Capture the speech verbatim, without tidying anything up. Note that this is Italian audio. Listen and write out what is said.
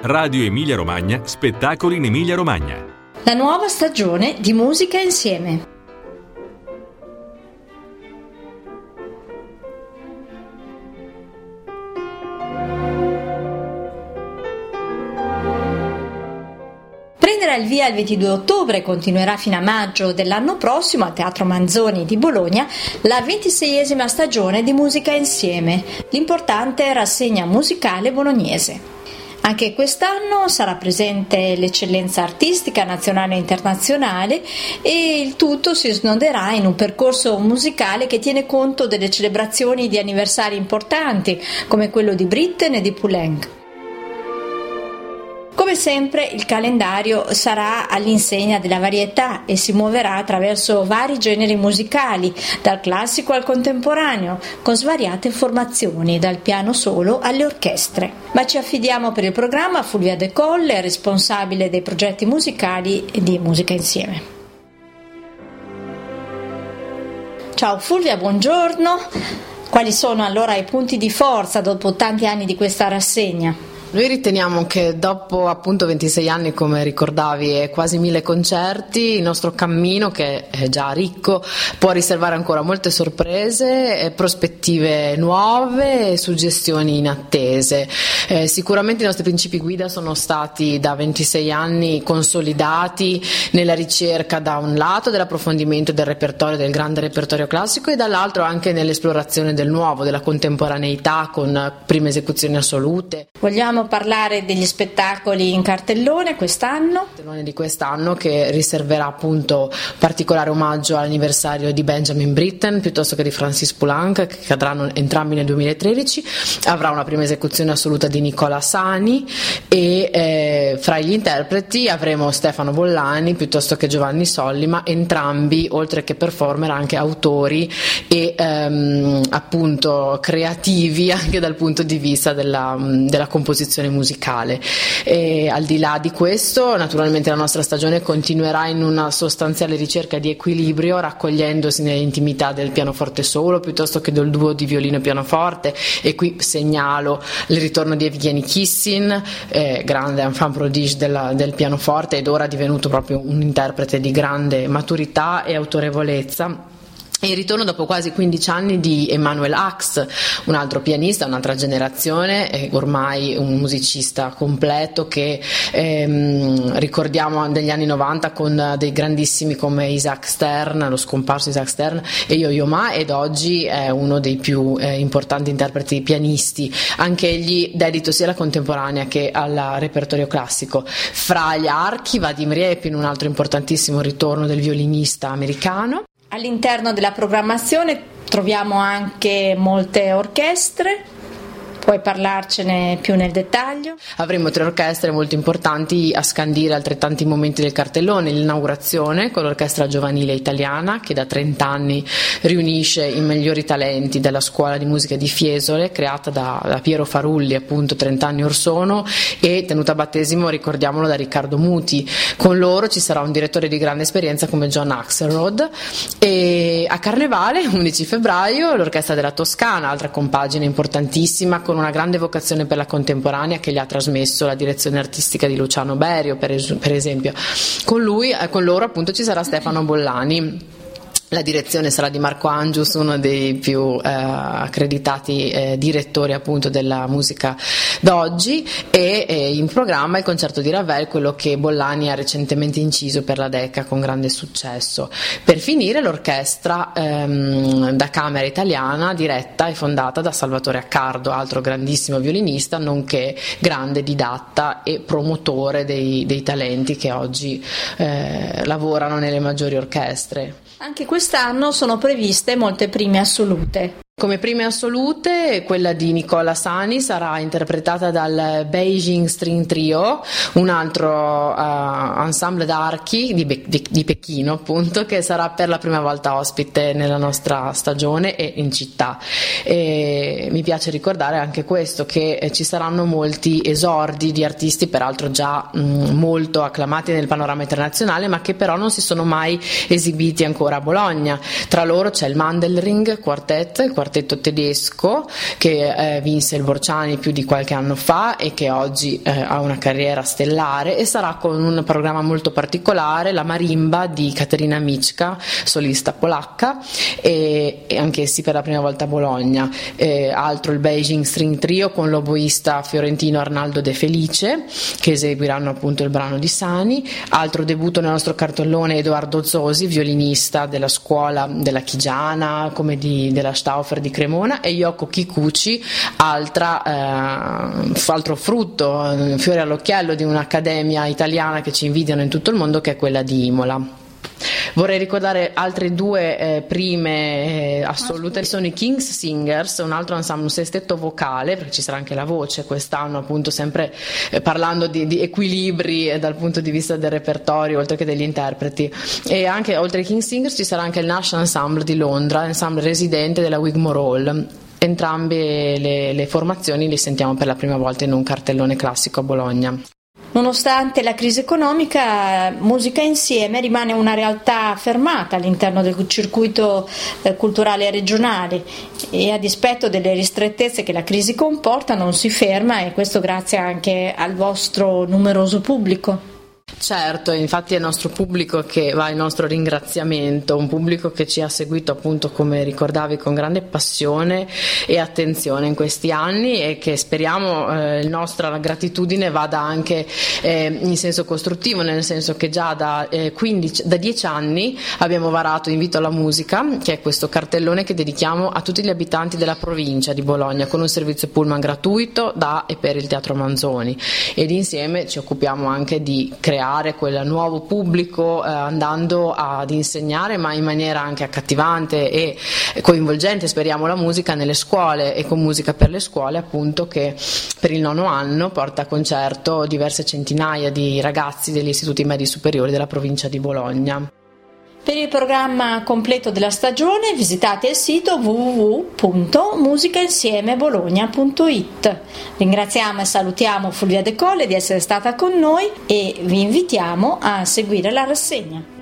Radio Emilia Romagna, spettacoli in Emilia Romagna. La nuova stagione di Musica Insieme. Prenderà il via il ventidue ottobre e continuerà fino a maggio dell'anno prossimo al Teatro Manzoni di Bologna la ventiseiesima stagione di Musica Insieme, l'importante rassegna musicale bolognese. Anche quest'anno sarà presente l'eccellenza artistica nazionale e internazionale e il tutto si snoderà in un percorso musicale che tiene conto delle celebrazioni di anniversari importanti come quello di Britten e di Poulenc. Come sempre il calendario sarà all'insegna della varietà e si muoverà attraverso vari generi musicali, dal classico al contemporaneo, con svariate formazioni, dal piano solo alle orchestre. Ma ci affidiamo per il programma a Fulvia De Colle, responsabile dei progetti musicali di Musica Insieme. Ciao Fulvia, buongiorno. Quali sono allora i punti di forza dopo tanti anni di questa rassegna? Noi riteniamo che dopo appunto ventisei anni, come ricordavi, e quasi mille concerti, il nostro cammino, che è già ricco, può riservare ancora molte sorprese, prospettive nuove e suggestioni inattese. Eh, sicuramente i nostri principi guida sono stati da ventisei anni consolidati nella ricerca, da un lato, dell'approfondimento del repertorio, del grande repertorio classico, e dall'altro anche nell'esplorazione del nuovo, della contemporaneità con prime esecuzioni assolute. Vogliamo parlare degli spettacoli in cartellone quest'anno? Il cartellone di quest'anno, che riserverà appunto particolare omaggio all'anniversario di Benjamin Britten piuttosto che di Francis Poulenc, che cadranno entrambi nel duemilatredici, avrà una prima esecuzione assoluta di Nicola Sani e eh, fra gli interpreti avremo Stefano Bollani piuttosto che Giovanni Solli, ma entrambi, oltre che performer, anche autori e ehm, appunto creativi anche dal punto di vista della, della composizione musicale. E al di là di questo, naturalmente la nostra stagione continuerà in una sostanziale ricerca di equilibrio, raccogliendosi nell'intimità del pianoforte solo piuttosto che del duo di violino e pianoforte, e qui segnalo il ritorno di Evgeny Kissin, eh, grande enfant prodige della, del pianoforte, ed ora divenuto proprio un interprete di grande maturità e autorevolezza. E il ritorno dopo quasi quindici anni di Emanuel Ax, un altro pianista, un'altra generazione, eh, ormai un musicista completo che ehm, ricordiamo degli anni novanta con dei grandissimi come Isaac Stern, lo scomparso Isaac Stern, e Yo-Yo Ma, ed oggi è uno dei più eh, importanti interpreti pianisti, anche egli dedito sia alla contemporanea che al repertorio classico. Fra gli archi Vadim Repin, un altro importantissimo ritorno del violinista americano. All'interno della programmazione troviamo anche molte orchestre. Puoi parlarcene più nel dettaglio? Avremo tre orchestre molto importanti a scandire altrettanti momenti del cartellone: l'inaugurazione con l'Orchestra Giovanile Italiana, che da trenta anni riunisce i migliori talenti della scuola di musica di Fiesole, creata da, da Piero Farulli appunto trenta anni or sono, e tenuta a battesimo, ricordiamolo, da Riccardo Muti. Con loro ci sarà un direttore di grande esperienza come John Axelrod. E a Carnevale, undici febbraio, l'Orchestra della Toscana, altra compagine importantissima, con una grande vocazione per la contemporanea che gli ha trasmesso la direzione artistica di Luciano Berio, per, es- per esempio. Con lui, eh, con loro appunto ci sarà Stefano Bollani. La direzione sarà di Marco Angius, uno dei più eh, accreditati eh, direttori appunto della musica d'oggi, e eh, in programma il concerto di Ravel, quello che Bollani ha recentemente inciso per la Decca con grande successo. Per finire l'orchestra ehm, da camera italiana, diretta e fondata da Salvatore Accardo, altro grandissimo violinista nonché grande didatta e promotore dei, dei talenti che oggi eh, lavorano nelle maggiori orchestre. Anche quest'anno sono previste molte prime assolute. Come prime assolute, quella di Nicola Sani sarà interpretata dal Beijing String Trio, un altro uh, ensemble d'archi di, Be- di, di Pechino appunto, che sarà per la prima volta ospite nella nostra stagione e in città. E mi piace ricordare anche questo, che ci saranno molti esordi di artisti peraltro già mh, molto acclamati nel panorama internazionale, ma che però non si sono mai esibiti ancora a Bologna. Tra loro c'è il Mandelring Quartet, il quartetto tedesco che eh, vinse il Borciani più di qualche anno fa e che oggi eh, ha una carriera stellare, e sarà con un programma molto particolare, la marimba di Katerina Miczka, solista polacca, e, e anch'essi per la prima volta a Bologna. E altro il Beijing String Trio con l'oboista fiorentino Arnaldo De Felice, che eseguiranno appunto il brano di Sani. Altro debutto nel nostro cartellone Edoardo Zosi, violinista della scuola della Chigiana come di, della Stauffer di Cremona, e Yoko Kikuchi, altra, eh, altro frutto, fiore all'occhiello di un'accademia italiana che ci invidiano in tutto il mondo, che è quella di Imola. Vorrei ricordare altre due eh, prime eh, assolute, sono i King's Singers, un altro ensemble, un sestetto vocale, perché ci sarà anche la voce quest'anno, appunto sempre eh, parlando di, di equilibri eh, dal punto di vista del repertorio oltre che degli interpreti. E anche oltre ai King's Singers ci sarà anche il National Ensemble di Londra, ensemble residente della Wigmore Hall. Entrambe le, le formazioni le sentiamo per la prima volta in un cartellone classico a Bologna. Nonostante la crisi economica, Musica Insieme rimane una realtà affermata all'interno del circuito eh, culturale regionale, e a dispetto delle ristrettezze che la crisi comporta non si ferma, e questo grazie anche al vostro numeroso pubblico. Certo, infatti è il nostro pubblico che va il nostro ringraziamento, un pubblico che ci ha seguito appunto, come ricordavi, con grande passione e attenzione in questi anni, e che speriamo eh, la nostra gratitudine vada anche eh, in senso costruttivo, nel senso che già da, eh, quindici, da dieci anni abbiamo varato Invito alla Musica, che è questo cartellone che dedichiamo a tutti gli abitanti della provincia di Bologna, con un servizio pullman gratuito da e per il Teatro Manzoni, ed insieme ci occupiamo anche di creare quel nuovo pubblico, eh, andando ad insegnare, ma in maniera anche accattivante e coinvolgente, speriamo, la musica nelle scuole, e con Musica per le Scuole, appunto, che per il nono anno porta a concerto diverse centinaia di ragazzi degli istituti medi superiori della provincia di Bologna. Per il programma completo della stagione visitate il sito w w w punto musica insieme bologna punto i t. Ringraziamo e salutiamo Fulvia De Colle di essere stata con noi, e vi invitiamo a seguire la rassegna.